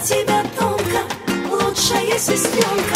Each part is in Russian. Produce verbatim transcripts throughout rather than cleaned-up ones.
тебя тонко, лучшая сестренка.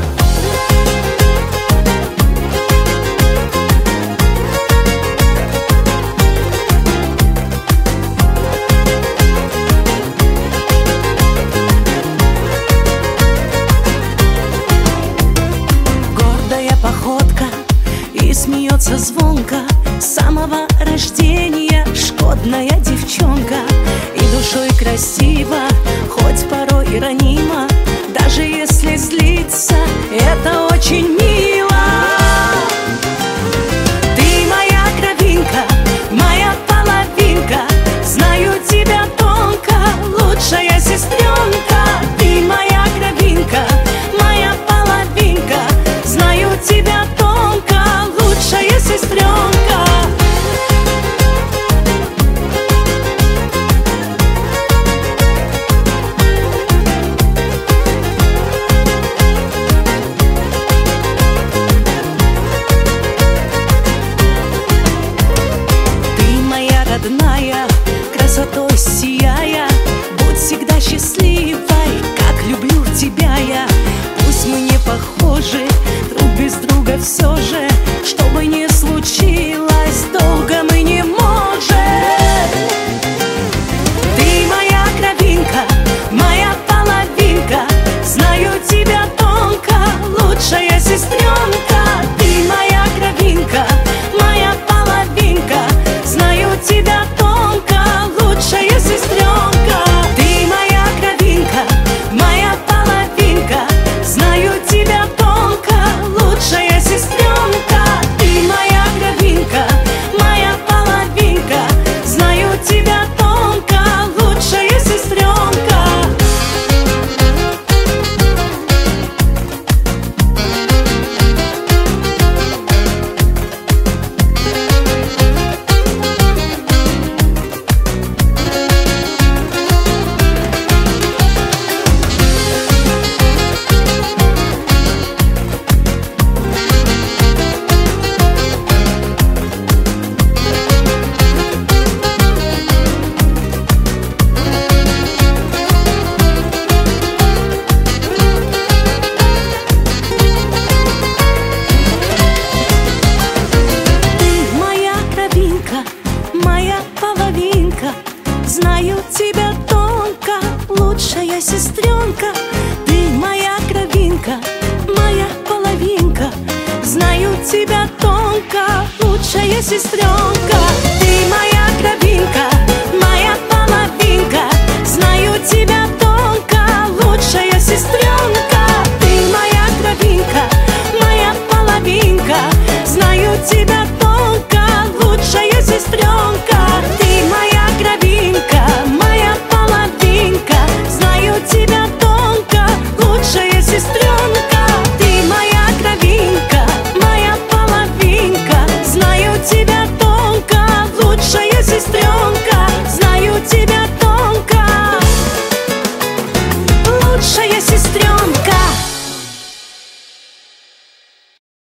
Гордая походка и смеется звонко, с самого рождения шкодная девчонка. И душой красиво, хоть порой и ранима, даже если злится, это очень мило. Ты моя кровинка, моя половинка, знаю тебя тонко, лучшая сестренка. Ты моя кровинка, моя половинка, знаю тебя тонко, лучшая сестренка. Родная, красотой сияя, будь всегда счастливой, как люблю тебя я. Пусть мы не похожи друг без друга, все же, что бы ни случилось, долго мы не можем. Ты моя кровинка, моя половинка, знаю тебя тонко, лучшая сестренка. Ты моя кровинка, моя половинка, знаю тебя тонко, лучшая сестренка. Ты моя кровинка, моя половинка, знаю тебя тонко, лучшая сестренка. Ты моя кровинка, моя половинка, знаю тебя тонко, лучшая сестренка. Моя половинка, знаю тебя тонко, лучшая сестренка. Ты моя кровинка, моя половинка, знаю тебя тонко, лучшая сестренка. Ты моя кровинка,